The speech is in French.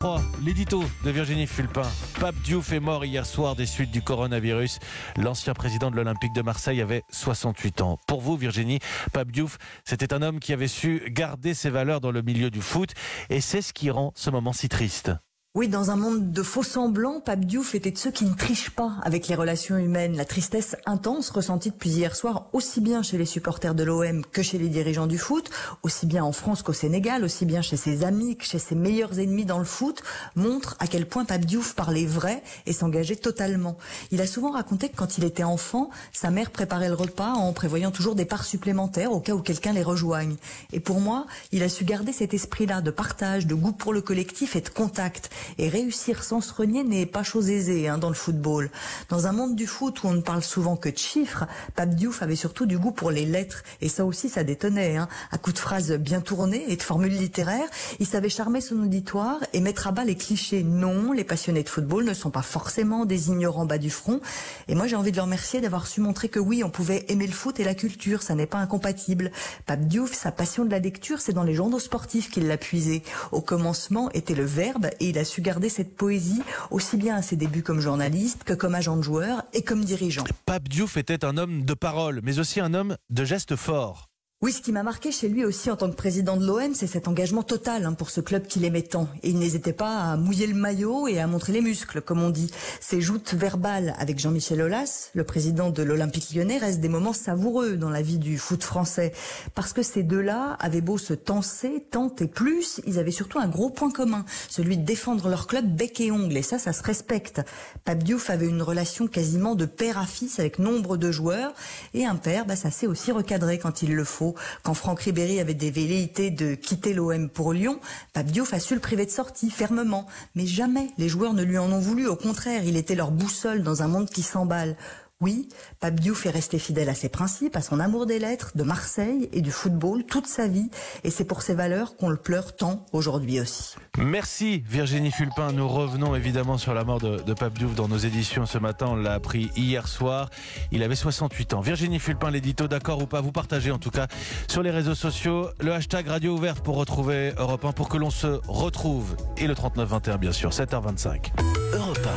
L'édito de Virginie Fulpin. Pape Diouf est mort hier soir des suites du coronavirus. L'ancien président de l'Olympique de Marseille avait 68 ans. Pour vous, Virginie, Pape Diouf, c'était un homme qui avait su garder ses valeurs dans le milieu du foot. Et c'est ce qui rend ce moment si triste. Oui, dans un monde de faux semblants, Pape Diouf était de ceux qui ne trichent pas avec les relations humaines. La tristesse intense ressentie depuis hier soir, aussi bien chez les supporters de l'OM que chez les dirigeants du foot, aussi bien en France qu'au Sénégal, aussi bien chez ses amis que chez ses meilleurs ennemis dans le foot, montre à quel point Pape Diouf parlait vrai et s'engageait totalement. Il a souvent raconté que quand il était enfant, sa mère préparait le repas en prévoyant toujours des parts supplémentaires au cas où quelqu'un les rejoigne. Et pour moi, il a su garder cet esprit-là de partage, de goût pour le collectif et de contact. Et réussir sans se renier n'est pas chose aisée dans le football. Dans un monde du foot où on ne parle souvent que de chiffres, Pape Diouf avait surtout du goût pour les lettres. Et ça aussi, ça détonnait. À coups de phrases bien tournées et de formules littéraires, il savait charmer son auditoire et mettre à bas les clichés. Non, les passionnés de football ne sont pas forcément des ignorants bas du front. Et moi, j'ai envie de le remercier d'avoir su montrer que oui, on pouvait aimer le foot et la culture. Ça n'est pas incompatible. Pape Diouf, sa passion de la lecture, c'est dans les journaux sportifs qu'il l'a puisé. Au commencement était le verbe et il a su garder cette poésie aussi bien à ses débuts comme journaliste que comme agent de joueur et comme dirigeant. Pape Diouf était un homme de parole, mais aussi un homme de gestes forts. Oui, ce qui m'a marqué chez lui aussi en tant que président de l'OM, c'est cet engagement total pour ce club qu'il aimait tant. Et il n'hésitait pas à mouiller le maillot et à montrer les muscles, comme on dit. Ses joutes verbales avec Jean-Michel Aulas, le président de l'Olympique lyonnais, restent des moments savoureux dans la vie du foot français. Parce que ces deux-là avaient beau se tenser, tant et plus, ils avaient surtout un gros point commun, celui de défendre leur club bec et ongle. Et ça se respecte. Pape Diouf avait une relation quasiment de père à fils avec nombre de joueurs. Et un père, ça s'est aussi recadré quand il le faut. Quand Franck Ribéry avait des velléités de quitter l'OM pour Lyon, Pape Diouf a su le priver de sortie, fermement. Mais jamais les joueurs ne lui en ont voulu. Au contraire, il était leur boussole dans un monde qui s'emballe. Oui, Pape Diouf est resté fidèle à ses principes, à son amour des lettres, de Marseille et du football toute sa vie. Et c'est pour ces valeurs qu'on le pleure tant aujourd'hui aussi. Merci Virginie Fulpin. Nous revenons évidemment sur la mort de Pape Diouf dans nos éditions ce matin. On l'a appris hier soir. Il avait 68 ans. Virginie Fulpin, l'édito, d'accord ou pas, vous partagez en tout cas sur les réseaux sociaux le hashtag Radio Ouverte pour retrouver Europe 1, pour que l'on se retrouve. Et le 3921 bien sûr, 7h25.